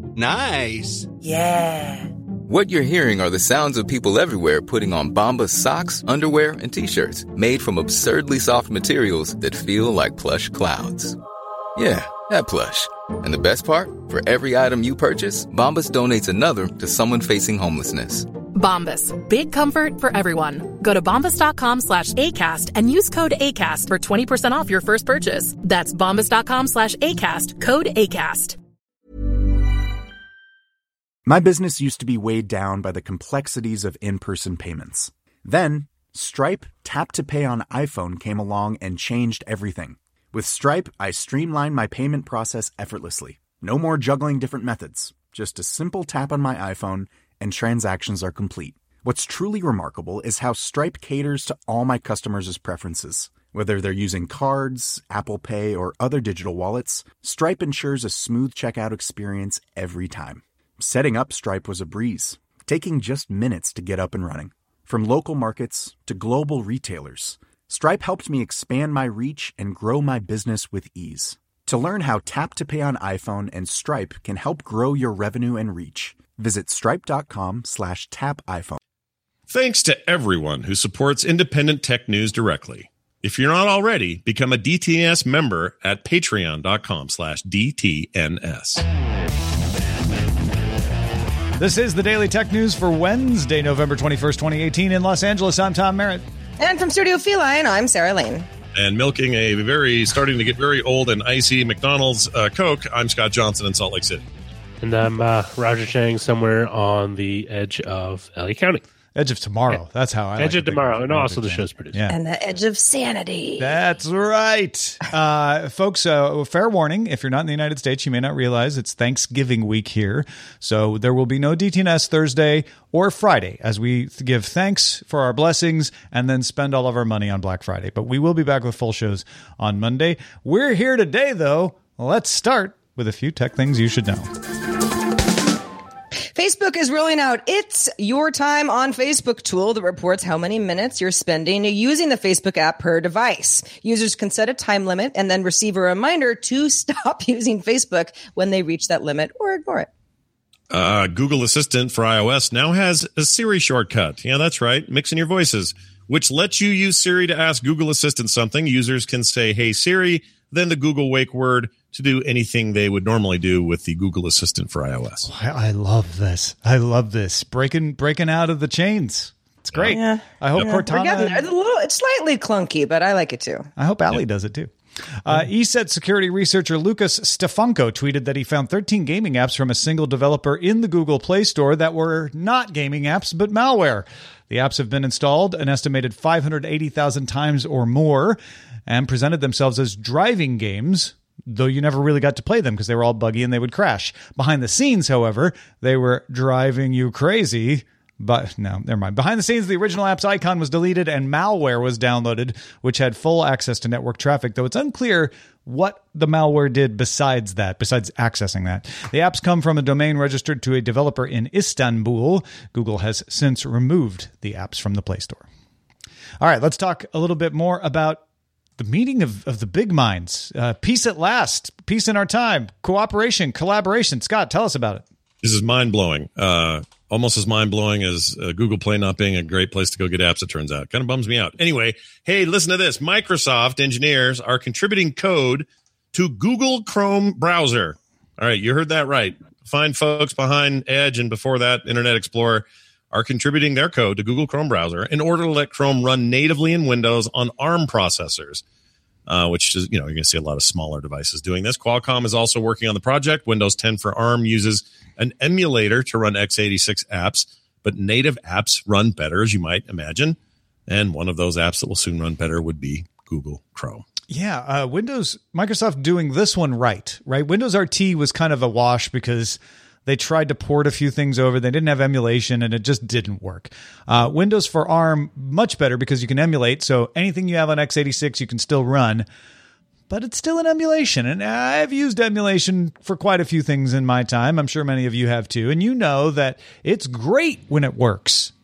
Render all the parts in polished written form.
Nice. Yeah. What you're hearing are the sounds of people everywhere putting on Bombas socks, underwear, and T-shirts made from absurdly soft materials that feel like plush clouds. Yeah, that plush. And the best part? For every item you purchase, Bombas donates another to someone facing homelessness. Bombas. Big comfort for everyone. Go to bombas.com/ACAST and use code ACAST for 20% off your first purchase. That's bombas.com/ACAST. Code ACAST. My business used to be weighed down by the complexities of in-person payments. Then, Stripe Tap to Pay on iPhone came along and changed everything. With Stripe, I streamlined my payment process effortlessly. No more juggling different methods. Just a simple tap on my iPhone and transactions are complete. What's truly remarkable is how Stripe caters to all my customers' preferences. Whether they're using cards, Apple Pay, or other digital wallets, Stripe ensures a smooth checkout experience every time. Setting up Stripe was a breeze, taking just minutes to get up and running. From local markets to global retailers, Stripe helped me expand my reach and grow my business with ease. To learn how Tap to Pay on iPhone and Stripe can help grow your revenue and reach, visit stripe.com/tapiphone. Thanks to everyone who supports independent tech news directly. If you're not already, become a DTNS member at patreon.com/DTNS. This is the Daily Tech News for Wednesday, November 21st, 2018 in Los Angeles. I'm Tom Merritt. And from Studio Feline, I'm Sarah Lane. And milking starting to get very old and icy McDonald's Coke, I'm Scott Johnson in Salt Lake City. And I'm Roger Chang, somewhere on the edge of LA County. Edge of tomorrow. That's how I Edge of tomorrow. And also the show's produced. Yeah. And the edge of sanity. That's right. Folks, fair warning. If you're not in the United States, you may not realize it's Thanksgiving week here. So there will be no DTNS Thursday or Friday as we give thanks for our blessings and then spend all of our money on Black Friday. But we will be back with full shows on Monday. We're here today, though. Let's start with a few tech things you should know. Facebook is rolling out It's Your Time on Facebook tool that reports how many minutes you're spending using the Facebook app per device. Users can set a time limit and then receive a reminder to stop using Facebook when they reach that limit or ignore it. Google Assistant for iOS now has a Siri shortcut. Yeah, that's right. Mixing your voices, which lets you use Siri to ask Google Assistant something. Users can say, "Hey, Siri," then the Google wake word to do anything they would normally do with the Google Assistant for iOS. I love this. I love this. Breaking out of the chains. It's great. Yeah. I hope Cortana... It's slightly clunky, but I like it too. I hope Allie does it too. ESET security researcher Lucas Stefanko tweeted that he found 13 gaming apps from a single developer in the Google Play Store that were not gaming apps, but malware. The apps have been installed an estimated 580,000 times or more and presented themselves as driving games, though you never really got to play them because they were all buggy and they would crash. Behind the scenes, however, they were driving you crazy. But no, never mind. Behind the scenes, the original app's icon was deleted and malware was downloaded, which had full access to network traffic, though it's unclear what the malware did besides accessing that. The apps come from a domain registered to a developer in Istanbul. Google has since removed the apps from the Play Store. All right, let's talk a little bit more about the meeting of the big minds. Peace at last. Peace in our time. Cooperation, collaboration. Scott, tell us about it. This is mind-blowing. Almost as mind-blowing as Google Play not being a great place to go get apps, it turns out. Kind of bums me out. Anyway, hey, listen to this. Microsoft engineers are contributing code to Google Chrome browser. All right, you heard that right. Fine folks behind Edge and before that, Internet Explorer are contributing their code to Google Chrome browser in order to let Chrome run natively in Windows on ARM processors, which is, you're going to see a lot of smaller devices doing this. Qualcomm is also working on the project. Windows 10 for ARM uses an emulator to run x86 apps, but native apps run better, as you might imagine. And one of those apps that will soon run better would be Google Chrome. Yeah, Microsoft doing this one right? Windows RT was kind of a wash because they tried to port a few things over. They didn't have emulation, and it just didn't work. Windows for ARM, much better because you can emulate. So anything you have on x86, you can still run. But it's still an emulation. And I've used emulation for quite a few things in my time. I'm sure many of you have too. And you know that it's great when it works.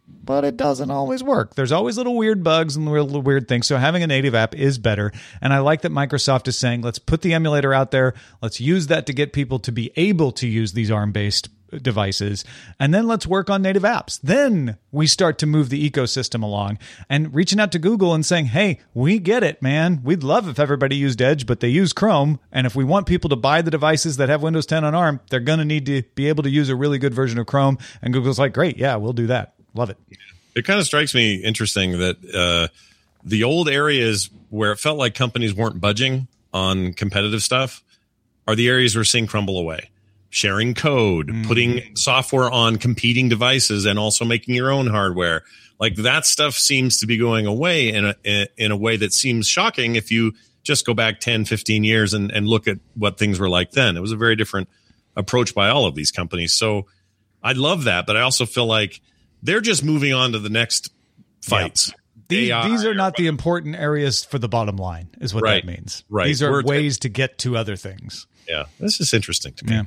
but it doesn't always work. There's always little weird bugs and little weird things. So having a native app is better. And I like that Microsoft is saying, let's put the emulator out there. Let's use that to get people to be able to use these ARM-based devices. And then let's work on native apps. Then we start to move the ecosystem along and reaching out to Google and saying, hey, we get it, man. We'd love if everybody used Edge, but they use Chrome. And if we want people to buy the devices that have Windows 10 on ARM, they're going to need to be able to use a really good version of Chrome. And Google's like, great. Yeah, we'll do that. Love it. It kind of strikes me interesting that the old areas where it felt like companies weren't budging on competitive stuff are the areas we're seeing crumble away. Sharing code, putting software on competing devices, and also making your own hardware. Like that stuff seems to be going away in a way that seems shocking if you just go back 10, 15 years and look at what things were like then. It was a very different approach by all of these companies. So I love that, but I also feel like they're just moving on to the next fights. Yeah. These are not the important areas for the bottom line, is what that means. Right. These are ways to get to other things. Yeah. This is interesting to me. Yeah.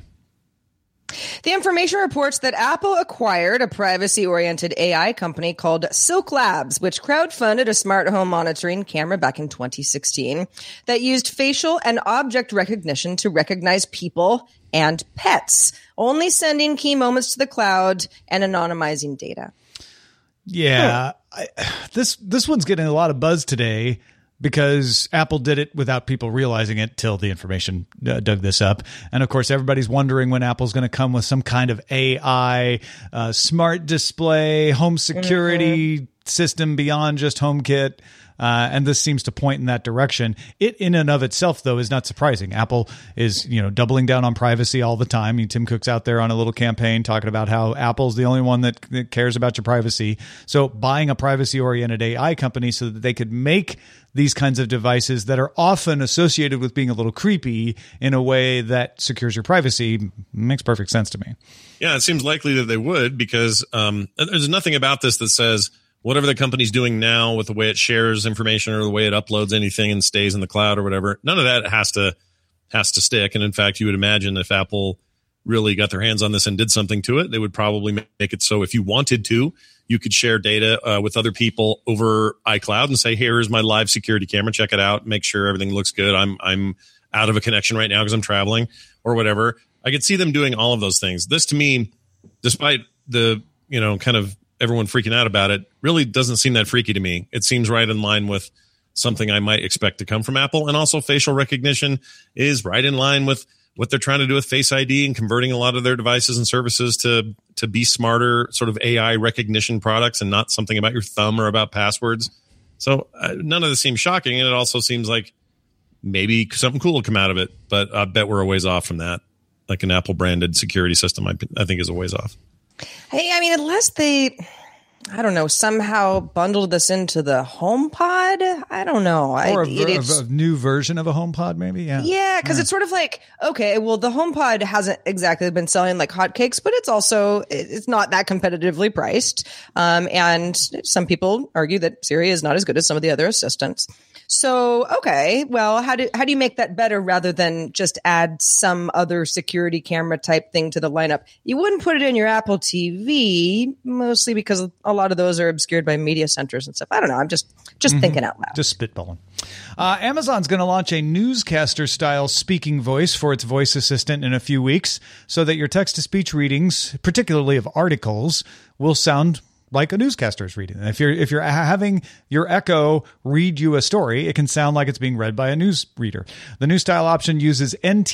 The information reports that Apple acquired a privacy-oriented AI company called Silk Labs, which crowdfunded a smart home monitoring camera back in 2016 that used facial and object recognition to recognize people and pets, only sending key moments to the cloud and anonymizing data. Yeah, this one's getting a lot of buzz today because Apple did it without people realizing it till the information dug this up. And of course, everybody's wondering when Apple's going to come with some kind of AI, smart display, home security system beyond just HomeKit. And this seems to point in that direction. It in and of itself, though, is not surprising. Apple is, doubling down on privacy all the time. I mean, Tim Cook's out there on a little campaign talking about how Apple's the only one that cares about your privacy. So buying a privacy-oriented AI company so that they could make these kinds of devices that are often associated with being a little creepy in a way that secures your privacy makes perfect sense to me. Yeah, it seems likely that they would because there's nothing about this that says whatever the company's doing now with the way it shares information or the way it uploads anything and stays in the cloud or whatever, none of that has to stick. And in fact, you would imagine if Apple really got their hands on this and did something to it, they would probably make it so if you wanted to, you could share data with other people over iCloud and say, here's my live security camera, check it out, make sure everything looks good. I'm out of a connection right now because I'm traveling or whatever. I could see them doing all of those things. This to me, despite the, kind of everyone freaking out about it, really doesn't seem that freaky to me. It seems right in line with something I might expect to come from Apple. And also facial recognition is right in line with what they're trying to do with Face ID and converting a lot of their devices and services to be smarter sort of AI recognition products and not something about your thumb or about passwords. So none of this seems shocking. And it also seems like maybe something cool will come out of it. But I bet we're a ways off from that. Like an Apple branded security system, I think is a ways off. Hey, I mean, unless they, I don't know, somehow bundled this into the HomePod. I don't know. Or a new version of a HomePod, maybe? Yeah, because it's sort of like, okay, well, the HomePod hasn't exactly been selling like hotcakes, but it's not that competitively priced. And some people argue that Siri is not as good as some of the other assistants. So, okay, well, how do you make that better rather than just add some other security camera type thing to the lineup? You wouldn't put it in your Apple TV, mostly because a lot of those are obscured by media centers and stuff. I don't know. I'm just thinking out loud. Just spitballing. Amazon's going to launch a newscaster-style speaking voice for its voice assistant in a few weeks so that your text-to-speech readings, particularly of articles, will sound like a newscaster's reading. If you're having your Echo read you a story, it can sound like it's being read by a news reader. The new style option uses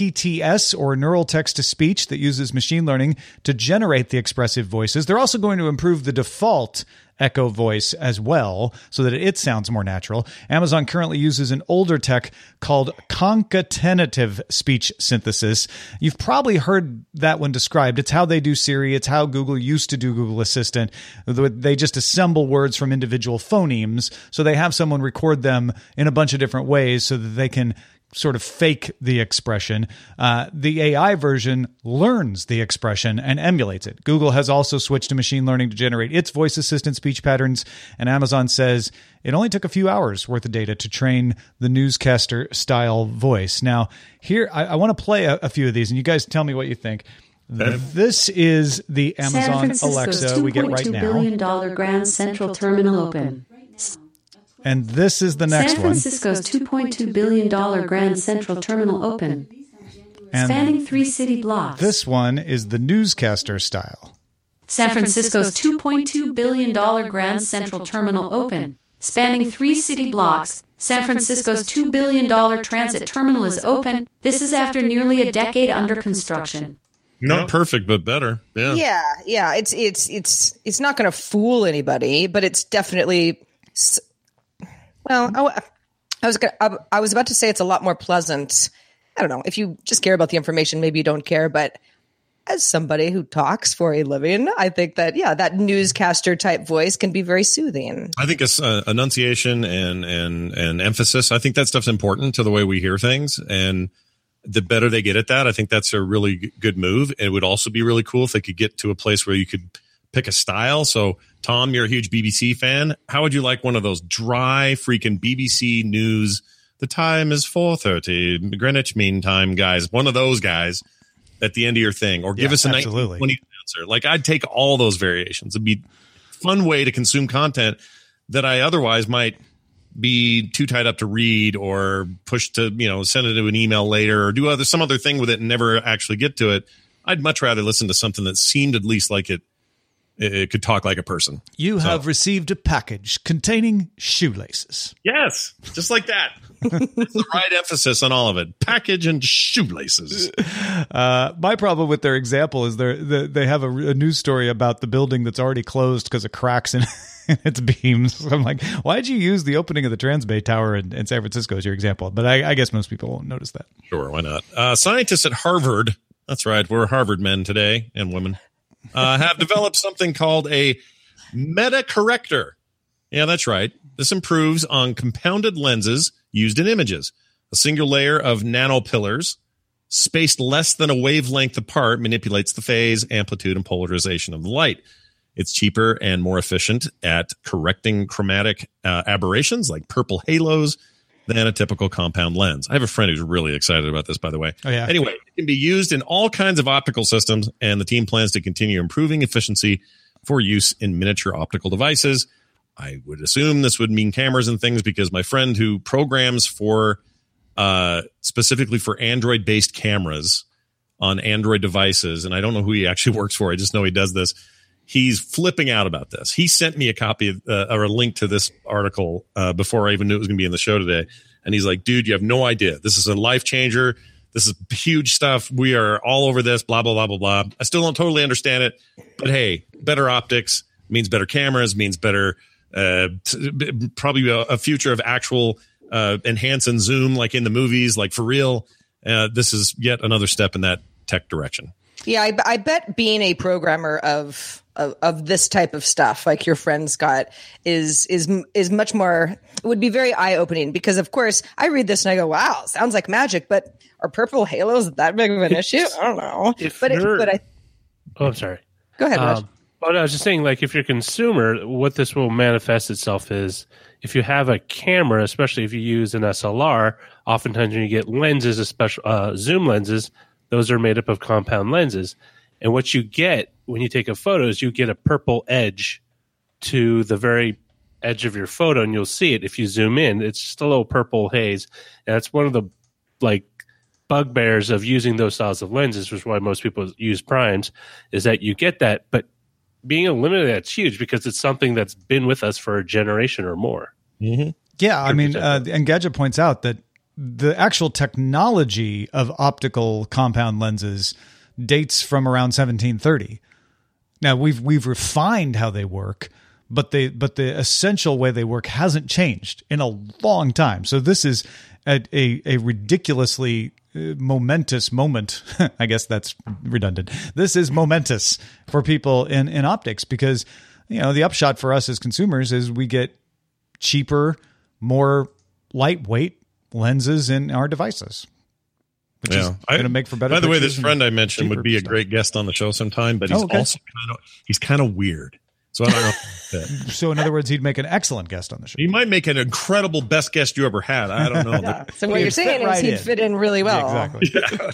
NTTS, or neural text-to-speech, that uses machine learning to generate the expressive voices. They're also going to improve the default Echo voice as well so that it sounds more natural. Amazon currently uses an older tech called concatenative speech synthesis. You've probably heard that one described. It's how they do Siri. It's how Google used to do Google Assistant. They just assemble words from individual phonemes. So they have someone record them in a bunch of different ways so that they can sort of fake the expression. The AI version learns the expression and emulates it. Google has also switched to machine learning to generate its voice assistant speech patterns, and Amazon says it only took a few hours worth of data to train the newscaster style voice. Now, here, I want to play a few of these, and you guys tell me what you think. This is the Amazon Alexa we get right $2.2 now. billion Grand Central Terminal open. And this is the next San one. Francisco's $2.2 billion Grand Central Terminal open. And Spanning 3 city blocks. this one is the newscaster style. San Francisco's $2.2 billion Grand Central Terminal open. Spanning 3 city blocks. San Francisco's $2 billion transit terminal is open. This is after nearly a decade under construction. Not perfect, but better. Yeah. Yeah. It's not going to fool anybody, but it's definitely. Well, I was about to say it's a lot more pleasant. I don't know. If you just care about the information, maybe you don't care. But as somebody who talks for a living, I think that, that newscaster type voice can be very soothing. I think it's enunciation and emphasis. I think that stuff's important to the way we hear things. And the better they get at that, I think that's a really good move. It would also be really cool if they could get to a place where you could pick a style. So, Tom, you're a huge BBC fan. How would you like one of those dry freaking BBC News? The time is 4:30 Greenwich Mean Time, guys. One of those guys at the end of your thing, or give us a 1920 answer. Like, I'd take all those variations. It'd be a fun way to consume content that I otherwise might be too tied up to read or push to, send it to an email later or do some other thing with it and never actually get to it. I'd much rather listen to something that seemed at least like it could talk like a person. You have received a package containing shoelaces. Yes, just like that. That's the right emphasis on all of it. Package and shoelaces. My problem with their example is they have a news story about the building that's already closed because of cracks in its beams. So I'm like, why'd you use the opening of the Transbay Tower in San Francisco as your example? But I guess most people won't notice that. Sure, why not? Scientists at Harvard, that's right, we're Harvard men today and women, have developed something called a metacorrector. Yeah, that's right. This improves on compounded lenses used in images. A single layer of nanopillars spaced less than a wavelength apart manipulates the phase, amplitude, and polarization of the light. It's cheaper and more efficient at correcting chromatic aberrations like purple halos than a typical compound lens. I have a friend who's really excited about this, by the way. Oh, yeah. Anyway, it can be used in all kinds of optical systems, and the team plans to continue improving efficiency for use in miniature optical devices. I would assume this would mean cameras and things, because my friend who programs for specifically for Android-based cameras on Android devices, and I don't know who he actually works for, I just know he does this, he's flipping out about this. He sent me a copy of, or a link to this article before I even knew it was going to be in the show today. And he's like, dude, you have no idea. This is a life changer. This is huge stuff. We are all over this, blah, blah, blah, blah, blah. I still don't totally understand it. But hey, better optics means better cameras, means better, probably a future of actual enhance and zoom like in the movies, like for real. This is yet another step in that tech direction. Yeah, I bet being a programmer of this type of stuff, like your friend Scott, is much more. It would be very eye opening, because of course I read this and I go, "Wow, sounds like magic." But are purple halos that big of an issue? I don't know. I'm sorry. Go ahead, Raj. I was just saying, like, if you're a consumer, what this will manifest itself is if you have a camera, especially if you use an SLR, oftentimes when you get lenses, especially zoom lenses, those are made up of compound lenses. And what you get when you take a photo is you get a purple edge to the very edge of your photo, and you'll see it if you zoom in. It's just a little purple haze. And that's one of the bugbears of using those styles of lenses, which is why most people use primes, is that you get that. But being eliminated, that's huge, because it's something that's been with us for a generation or more. Mm-hmm. Yeah, I mean, Engadget points out that the actual technology of optical compound lenses dates from around 1730. Now we've refined how they work, but the essential way they work hasn't changed in a long time. So this is a ridiculously momentous moment. I guess that's redundant. This is momentous for people in optics, because the upshot for us as consumers is we get cheaper, more lightweight lenses in our devices, which is going to make for better. By the way, this friend I mentioned would be a great guest on the show sometime, but he's also kind of weird. So I don't know. So in other words, he'd make an excellent guest on the show. He might make an incredible best guest you ever had. I don't know. So what you're saying is he'd fit in really well. Yeah, exactly. Yeah.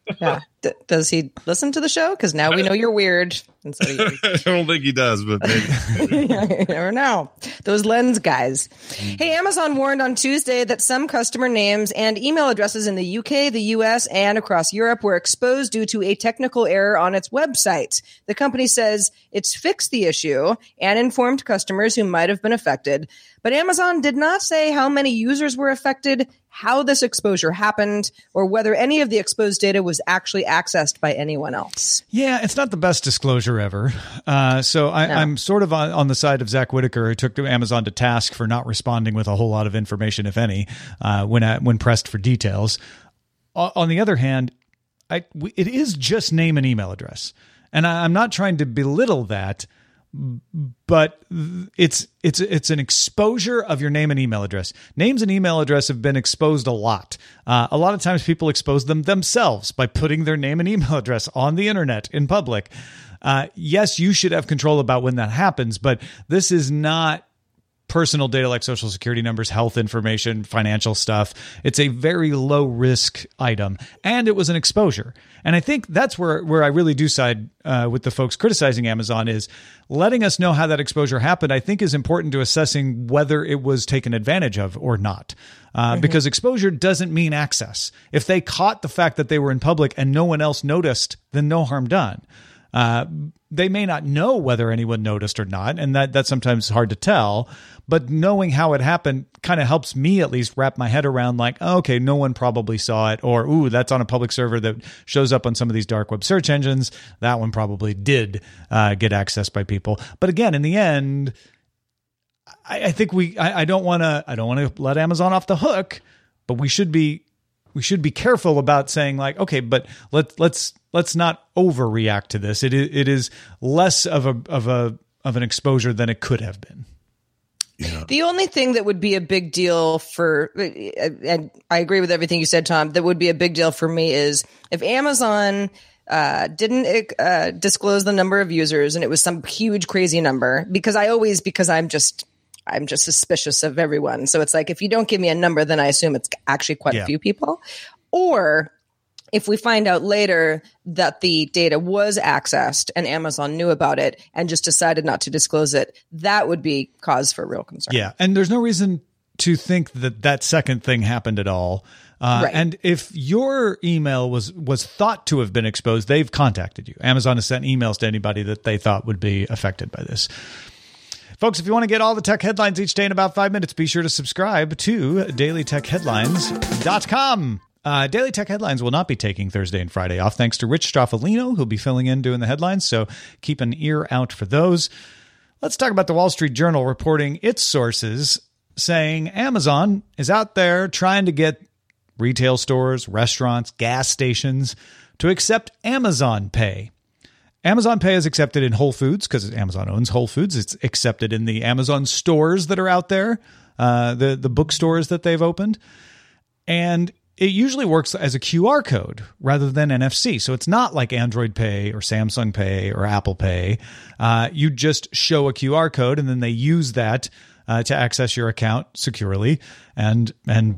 Yeah. Does he listen to the show? Because now we know you're weird. I don't think he does, but maybe. You never know. Those lens guys. Hey, Amazon warned on Tuesday that some customer names and email addresses in the UK, the US, and across Europe were exposed due to a technical error on its website. The company says it's fixed the issue and informed customers who might have been affected. But Amazon did not say how many users were affected, how this exposure happened, or whether any of the exposed data was actually accessed by anyone else. Yeah, it's not the best disclosure ever. I'm sort of on the side of Zach Whitaker, who took Amazon to task for not responding with a whole lot of information, if any, when pressed for details. On the other hand, it is just name and email address. And I'm not trying to belittle that, but it's an exposure of your name and email address. Names and email address have been exposed a lot. A lot of times people expose them themselves by putting their name and email address on the internet in public. Yes, you should have control about when that happens, but this is not personal data like social security numbers, health information, financial stuff. It's a very low risk item, and it was an exposure. And I think that's where I really do side with the folks criticizing Amazon, is letting us know how that exposure happened, I think is important to assessing whether it was taken advantage of or not. Because exposure doesn't mean access. If they caught the fact that they were in public and no one else noticed, then no harm done. They may not know whether anyone noticed or not, and that's sometimes hard to tell. But knowing how it happened kind of helps me at least wrap my head around, like, oh, okay, no one probably saw it, or, ooh, that's on a public server that shows up on some of these dark web search engines. That one probably did get accessed by people. But again, in the end, I think I don't want to let Amazon off the hook, but we should be careful about saying, like, okay, but let's not overreact to this. It is less of an exposure than it could have been. Yeah. The only thing that would be a big deal and I agree with everything you said, Tom, that would be a big deal for me is if Amazon didn't disclose the number of users and it was some huge crazy number, because I'm just suspicious of everyone. So it's like, if you don't give me a number, then I assume it's actually quite a few people. Or if we find out later that the data was accessed and Amazon knew about it and just decided not to disclose it, that would be cause for real concern. Yeah. And there's no reason to think that second thing happened at all. Right. And if your email was thought to have been exposed, they've contacted you. Amazon has sent emails to anybody that they thought would be affected by this. Folks, if you want to get all the tech headlines each day in about 5 minutes, be sure to subscribe to dailytechheadlines.com. Daily Tech Headlines will not be taking Thursday and Friday off, thanks to Rich Stroffolino, who'll be filling in doing the headlines, so keep an ear out for those. Let's talk about the Wall Street Journal reporting its sources saying Amazon is out there trying to get retail stores, restaurants, gas stations to accept Amazon Pay. Amazon Pay is accepted in Whole Foods because Amazon owns Whole Foods. It's accepted in the Amazon stores that are out there, the bookstores that they've opened. And it usually works as a QR code rather than NFC. So it's not like Android Pay or Samsung Pay or Apple Pay. You just show a QR code and then they use that to access your account securely. And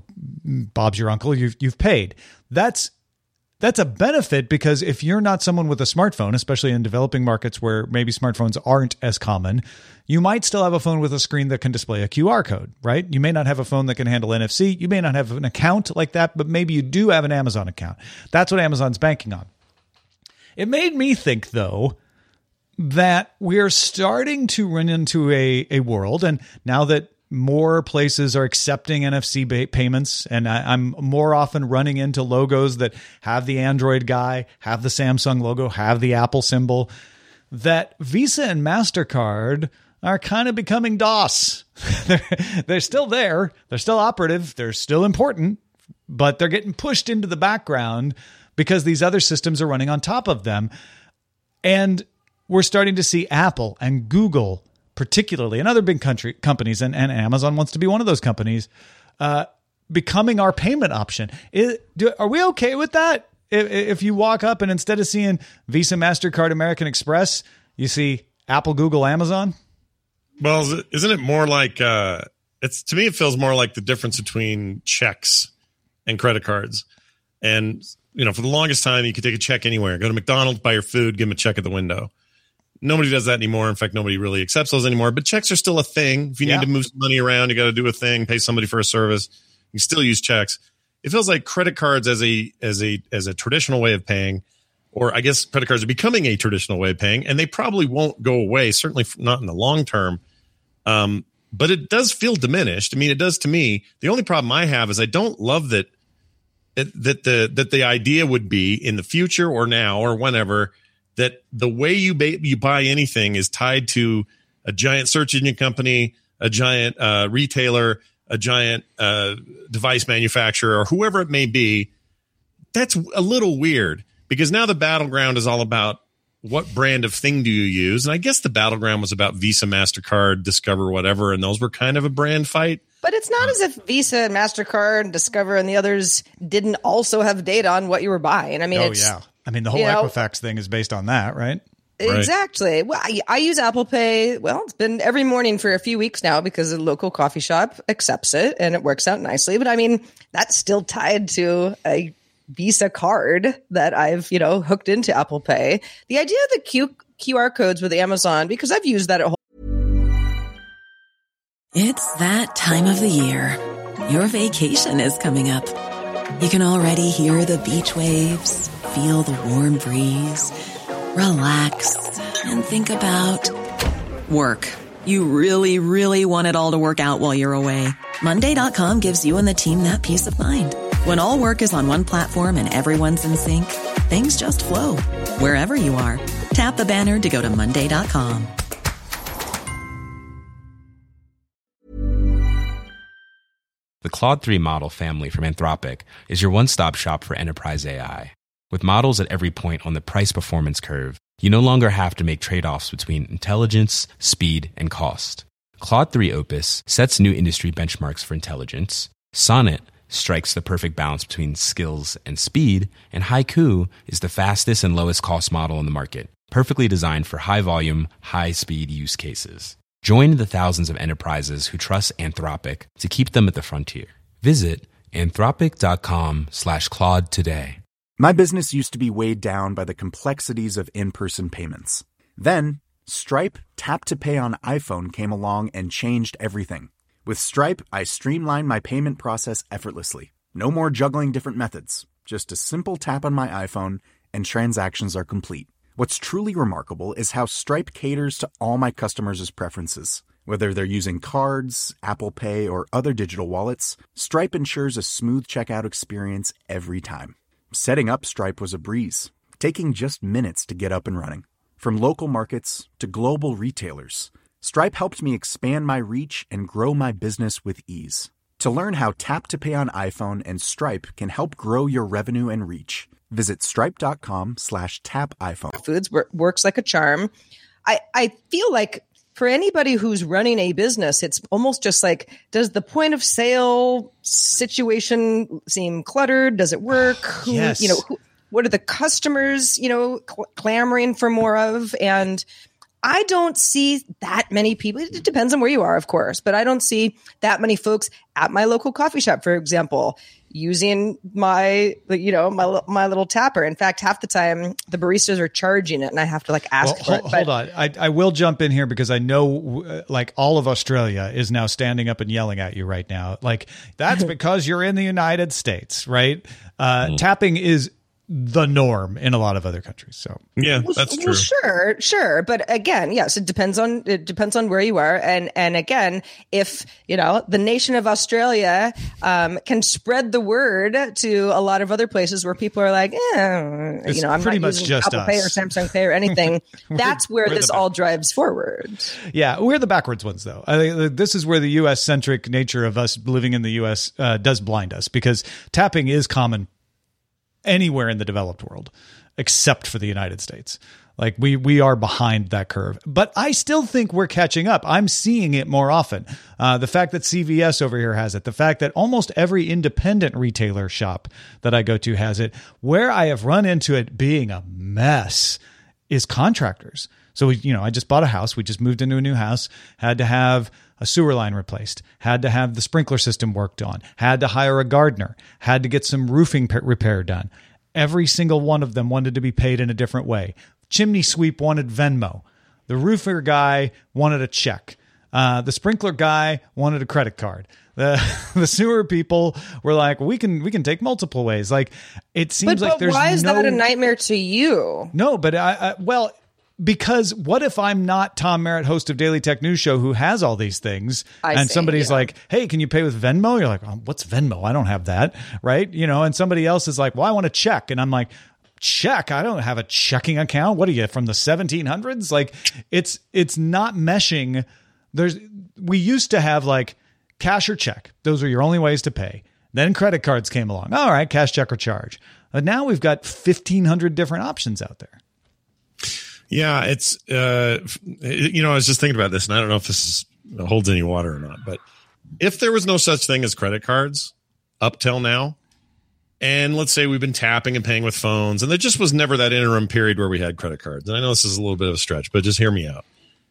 Bob's your uncle, you've paid. That's a benefit because if you're not someone with a smartphone, especially in developing markets where maybe smartphones aren't as common, you might still have a phone with a screen that can display a QR code, right? You may not have a phone that can handle NFC. You may not have an account like that, but maybe you do have an Amazon account. That's what Amazon's banking on. It made me think, though, that we're starting to run into a world, and now that more places are accepting NFC payments, and I'm more often running into logos that have the Android guy, have the Samsung logo, have the Apple symbol, that Visa and MasterCard are kind of becoming DOS. They're still there. They're still operative. They're still important, but they're getting pushed into the background because these other systems are running on top of them. And we're starting to see Apple and Google particularly, and other big companies, and Amazon wants to be one of those companies, becoming our payment option. Are we okay with that? If you walk up and instead of seeing Visa, MasterCard, American Express, you see Apple, Google, Amazon? Well, isn't it more like, to me, it feels more like the difference between checks and credit cards. And for the longest time, you could take a check anywhere. Go to McDonald's, buy your food, give them a check at the window. Nobody does that anymore. In fact, nobody really accepts those anymore. But checks are still a thing. If you need to move some money around, you got to do a thing, pay somebody for a service. You still use checks. It feels like credit cards as a traditional way of paying, or I guess credit cards are becoming a traditional way of paying, and they probably won't go away. Certainly not in the long term. But it does feel diminished. I mean, it does to me. The only problem I have is I don't love that the idea would be in the future or now or whenever that the way you buy anything is tied to a giant search engine company, a giant retailer, a giant device manufacturer, or whoever it may be. That's a little weird, because now the battleground is all about what brand of thing do you use? And I guess the battleground was about Visa, MasterCard, Discover, whatever. And those were kind of a brand fight. But it's not as if Visa and MasterCard and Discover and the others didn't also have data on what you were buying. I mean, I mean, the whole Equifax thing is based on that, right? Exactly. Well, I use Apple Pay. Well, it's been every morning for a few weeks now because a local coffee shop accepts it and it works out nicely. But I mean, that's still tied to a Visa card that I've, hooked into Apple Pay. The idea of the QR codes with Amazon, because I've used that at home. It's that time of the year. Your vacation is coming up. You can already hear the beach waves, feel the warm breeze, relax, and think about work. You really, really want it all to work out while you're away. Monday.com gives you and the team that peace of mind. When all work is on one platform and everyone's in sync, things just flow. Wherever you are, tap the banner to go to Monday.com. The Claude 3 model family from Anthropic is your one-stop shop for enterprise AI. With models at every point on the price-performance curve, you no longer have to make trade-offs between intelligence, speed, and cost. Claude 3 Opus sets new industry benchmarks for intelligence. Sonnet strikes the perfect balance between skills and speed. And Haiku is the fastest and lowest cost model in the market, perfectly designed for high-volume, high-speed use cases. Join the thousands of enterprises who trust Anthropic to keep them at the frontier. Visit anthropic.com/Claude today. My business used to be weighed down by the complexities of in-person payments. Then, Stripe Tap to Pay on iPhone came along and changed everything. With Stripe, I streamlined my payment process effortlessly. No more juggling different methods. Just a simple tap on my iPhone and transactions are complete. What's truly remarkable is how Stripe caters to all my customers' preferences. Whether they're using cards, Apple Pay, or other digital wallets, Stripe ensures a smooth checkout experience every time. Setting up Stripe was a breeze, taking just minutes to get up and running. From local markets to global retailers, Stripe helped me expand my reach and grow my business with ease. To learn how Tap to Pay on iPhone and Stripe can help grow your revenue and reach, visit stripe.com/tapiphone. Foods works like a charm. I feel like for anybody who's running a business, it's almost just like, does the point of sale situation seem cluttered? Does it work? Yes. What are the customers, clamoring for more of? And I don't see that many people. It depends on where you are, of course, but I don't see that many folks at my local coffee shop, for example, using my little tapper. In fact, half the time the baristas are charging it and I have to ask for it. Hold on. I will jump in here because I know all of Australia is now standing up and yelling at you right now. That's because you're in the United States, right? Tapping is the norm in a lot of other countries. So yeah, that's true. Well, sure. But again, yes, it depends on where you are. And again, if, the nation of Australia, can spread the word to a lot of other places where people are like, I'm pretty not much using just Apple Pay or Samsung Pay or anything. That's where this all drives forward. Yeah. We're the backwards ones though. This is where the US centric nature of us living in the US, does blind us, because tapping is common anywhere in the developed world except for the United States. We are behind that curve, but I still think we're catching up. I'm seeing it more often. The fact that CVS over here has it, the fact that almost every independent retailer shop that I go to has it. Where I have run into it being a mess is contractors. So I just bought a house. We just moved into a new house, had to have a sewer line replaced, had to have the sprinkler system worked on, had to hire a gardener, had to get some roofing repair done. every single one of them wanted to be paid in a different way. Chimney sweep wanted Venmo. The roofer guy wanted a check. The sprinkler guy wanted a credit card. The sewer people were like, we can take multiple ways. Like, it seems like there's why is that a nightmare to you? No, but well, because what if I'm not Tom Merritt, host of Daily Tech News Show, who has all these things, somebody's like, hey, can you pay with Venmo? You're like, oh, what's Venmo? I don't have that, right? And somebody else is like, well, I want a check. And I'm like, check? I don't have a checking account. What are you, from the 1700s? Like, it's not meshing. We used to have like cash or check. Those are your only ways to pay. Then credit cards came along. All right, cash, check, or charge. But now we've got 1,500 different options out there. Yeah, it's, I was just thinking about this, and I don't know if this holds any water or not, but if there was no such thing as credit cards up till now, and let's say we've been tapping and paying with phones, and there just was never that interim period where we had credit cards. And I know this is a little bit of a stretch, but just hear me out.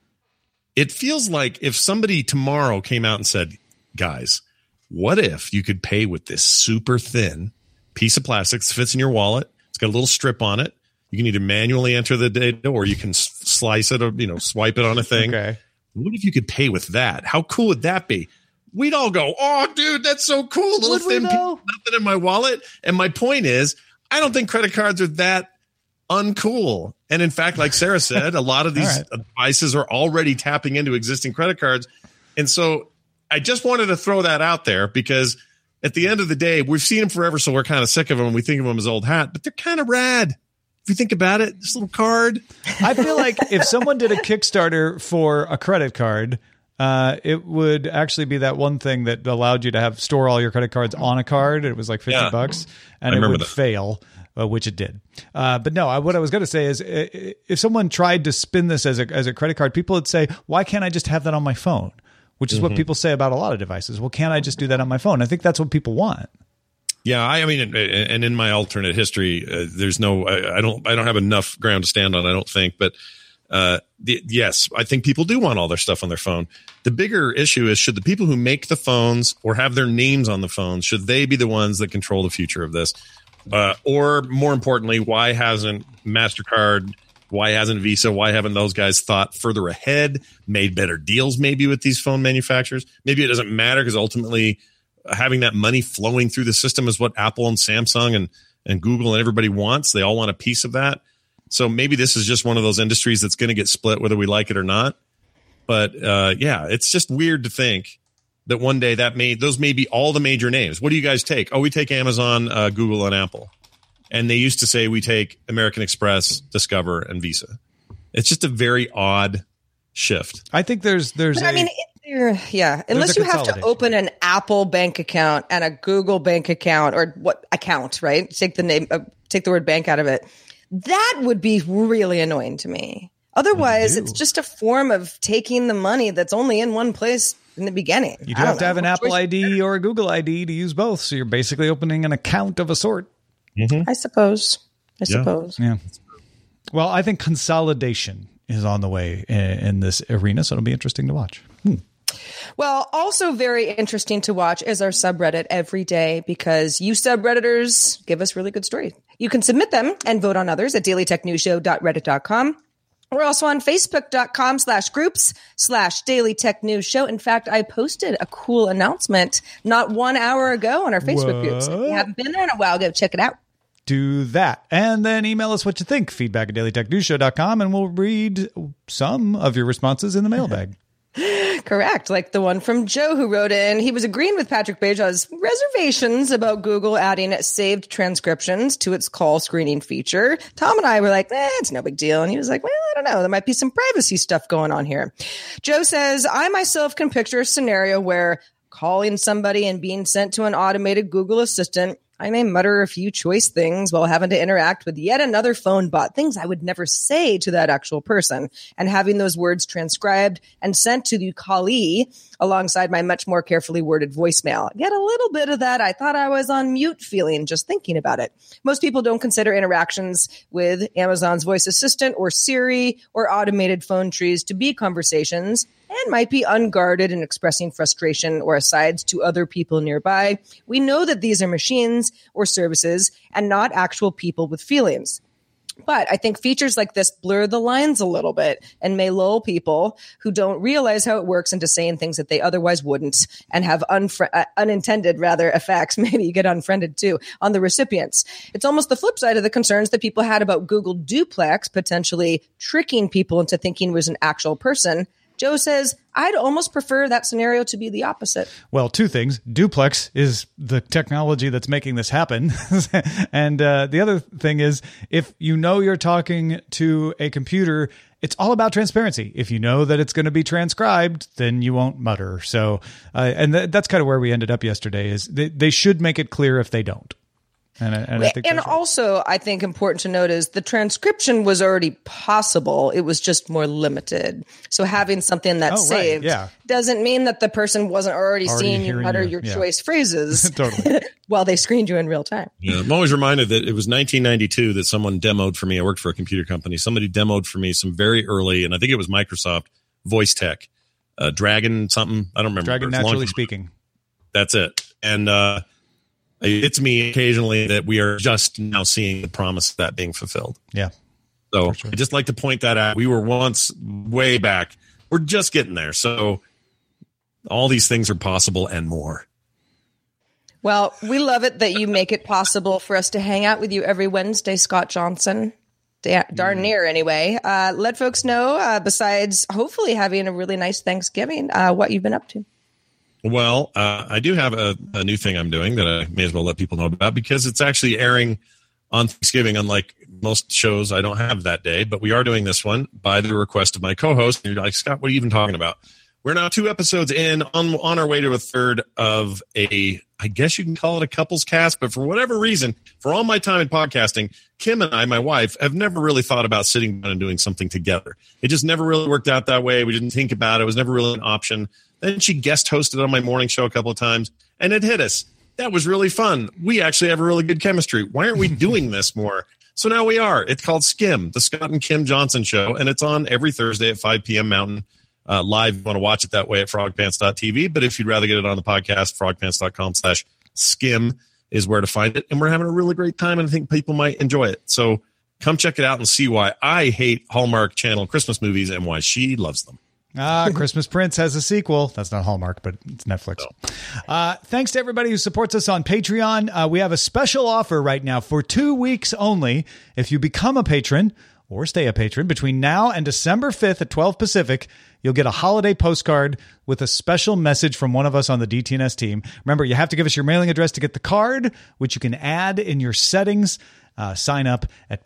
It feels like if somebody tomorrow came out and said, guys, what if you could pay with this super thin piece of plastic that fits in your wallet? It's got a little strip on it. You can either manually enter the data or you can slice it or, swipe it on a thing. Okay. What if you could pay with that? How cool would that be? We'd all go, oh, dude, that's so cool. Little thin piece, nothing in my wallet. And my point is, I don't think credit cards are that uncool. And in fact, like Sarah said, a lot of these devices are already tapping into existing credit cards. And so I just wanted to throw that out there because at the end of the day, we've seen them forever. So we're kind of sick of them. We think of them as old hat, but they're kind of rad. If you think about it, this little card. I feel like if someone did a Kickstarter for a credit card, it would actually be that one thing that allowed you to store all your credit cards on a card. It was like $50 and it would fail, which it did. But no, what I was going to say is if someone tried to spin this as a credit card, people would say, why can't I just have that on my phone? Which is what people say about a lot of devices. Well, can't I just do that on my phone? I think that's what people want. Yeah, I mean, and in my alternate history, there's no, I don't have enough ground to stand on, I don't think. But yes, I think people do want all their stuff on their phone. The bigger issue is, should the people who make the phones or have their names on the phones, should they be the ones that control the future of this? Or more importantly, why hasn't MasterCard, why hasn't Visa, why haven't those guys thought further ahead, made better deals maybe with these phone manufacturers? Maybe it doesn't matter because ultimately having that money flowing through the system is what Apple and Samsung and Google and everybody wants. They all want a piece of that. So maybe this is just one of those industries that's going to get split whether we like it or not. But yeah, it's just weird to think that one day those may be all the major names. What do you guys take? Oh, we take Amazon, Google, and Apple. And they used to say we take American Express, Discover, and Visa. It's just a very odd shift. I think there's unless you have to open an Apple bank account and a Google bank account, or what account, right? Take the word bank out of it. That would be really annoying to me. Otherwise, it's just a form of taking the money that's only in one place in the beginning. You do have to have an Apple ID or a Google ID to use both. So you're basically opening an account of a sort. I suppose. Yeah. Well, I think consolidation is on the way in this arena, so it'll be interesting to watch. Well, also very interesting to watch is our subreddit every day, because you subredditors give us really good stories. You can submit them and vote on others at dailytechnewsshow.reddit.com. We're also on facebook.com/groups/dailytechnewsshow. In fact, I posted a cool announcement not 1 hour ago on our Facebook groups. If you haven't been there in a while, go check it out. Do that. And then email us what you think. Feedback at dailytechnewsshow.com, and we'll read some of your responses in the mailbag. Correct. Like the one from Joe who wrote in. He was agreeing with Patrick Beja's reservations about Google adding saved transcriptions to its call screening feature. Tom and I were like, it's no big deal. And he was like, well, I don't know. There might be some privacy stuff going on here. Joe says, I myself can picture a scenario where calling somebody and being sent to an automated Google Assistant, I may mutter a few choice things while having to interact with yet another phone bot, things I would never say to that actual person, and having those words transcribed and sent to the callee alongside my much more carefully worded voicemail. Get a little bit of that I thought I was on mute feeling just thinking about it. Most people don't consider interactions with Amazon's voice assistant or Siri or automated phone trees to be conversations. and might be unguarded in expressing frustration or asides to other people nearby. We know that these are machines or services and not actual people with feelings. But I think features like this blur the lines a little bit and may lull people who don't realize how it works into saying things that they otherwise wouldn't and have unintended effects. Maybe you get unfriended too on the recipients. It's almost the flip side of the concerns that people had about Google Duplex potentially tricking people into thinking it was an actual person. Joe says, I'd almost prefer that scenario to be the opposite. Well, two things. Duplex is the technology that's making this happen. And the other thing is, if you know you're talking to a computer, it's all about transparency. If you know that it's going to be transcribed, then you won't mutter. So, and that's kind of where we ended up yesterday, is they should make it clear if they don't. And I think also, I think important to note is the transcription was already possible. It was just more limited. So having something that's saved doesn't mean that the person wasn't already seeing you mutter your choice phrases totally. while they screened you in real time. Yeah, I'm always reminded that it was 1992 that someone demoed for me. I worked for a computer company. Somebody demoed for me some very early, and I think it was Microsoft voice tech, Dragon something. I don't remember. Dragon Naturally Speaking. That's it. And it's me occasionally that we are just now seeing the promise of that being fulfilled. Yeah. So I just like to point that out. We were once way back. We're just getting there. So all these things are possible and more. Well, we love it that you make it possible for us to hang out with you every Wednesday, Scott Johnson. Darn near, anyway. Let folks know, besides hopefully having a really nice Thanksgiving, what you've been up to. Well, I do have a new thing I'm doing that I may as well let people know about, because it's actually airing on Thanksgiving. Unlike most shows, I don't have that day, but we are doing this one by the request of my co-host. And you're like, Scott, what are you even talking about? We're now 2 episodes in, on our way to a third of I guess you can call it a couples cast, but for whatever reason, for all my time in podcasting, Kim and I, my wife, have never really thought about sitting down and doing something together. It just never really worked out that way. We didn't think about it. It was never really an option. Then she guest hosted on my morning show a couple of times, and it hit us. That was really fun. We actually have a really good chemistry. Why aren't we doing this more? So now we are. It's called Skim, the Scott and Kim Johnson Show, and it's on every Thursday at 5 p.m. Mountain. Live, if you want to watch it that way at frogpants.tv. But if you'd rather get it on the podcast, frogpants.com/skim is where to find it. And we're having a really great time, and I think people might enjoy it. So come check it out and see why I hate Hallmark Channel Christmas movies and why she loves them. Christmas Prince has a sequel. That's not Hallmark, but it's Netflix. No. Thanks to everybody who supports us on Patreon. We have a special offer right now for 2 weeks only. If you become a patron or stay a patron between now and December 5th at 12 Pacific, you'll get a holiday postcard with a special message from one of us on the DTNS team. Remember, you have to give us your mailing address to get the card, which you can add in your settings. Sign up at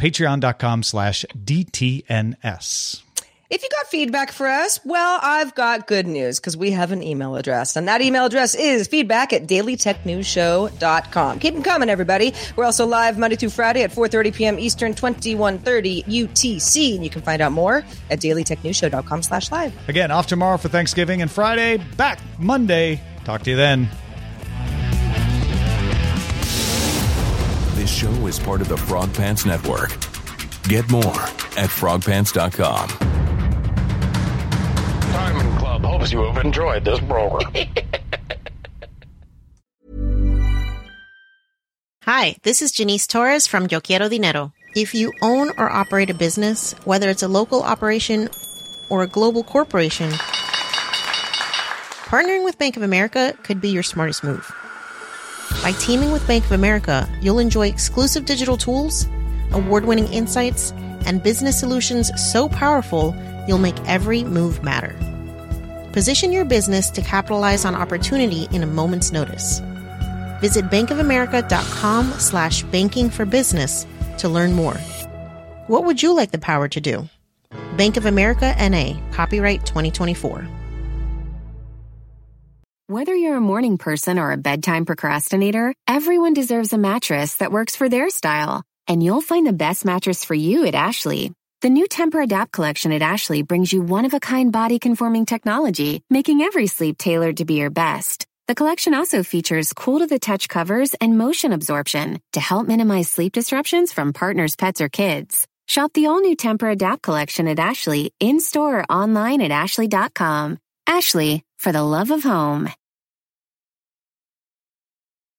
patreon.com/DTNS. If you got feedback for us, well, I've got good news, because we have an email address, and that email address is feedback@dailytechnewsshow.com. Keep them coming, everybody. We're also live Monday through Friday at 4:30 p.m. Eastern, 21:30 UTC, and you can find out more at dailytechnewsshow.com/live. Again, off tomorrow for Thanksgiving, and Friday back Monday. Talk to you then. This show is part of the Frog Pants Network. Get more at frogpants.com. Diamond Club hopes you have enjoyed this program. Hi, this is Janice Torres from Yo Quiero Dinero. If you own or operate a business, whether it's a local operation or a global corporation, partnering with Bank of America could be your smartest move. By teaming with Bank of America, you'll enjoy exclusive digital tools, award-winning insights, and business solutions so powerful, you'll make every move matter. Position your business to capitalize on opportunity in a moment's notice. Visit bankofamerica.com/banking for business to learn more. What would you like the power to do? Bank of America NA, copyright 2024. Whether you're a morning person or a bedtime procrastinator, everyone deserves a mattress that works for their style. And you'll find the best mattress for you at Ashley. The new Tempur-Adapt collection at Ashley brings you one-of-a-kind body-conforming technology, making every sleep tailored to be your best. The collection also features cool-to-the-touch covers and motion absorption to help minimize sleep disruptions from partners, pets, or kids. Shop the all-new Tempur-Adapt collection at Ashley, in-store or online at ashley.com. Ashley, for the love of home.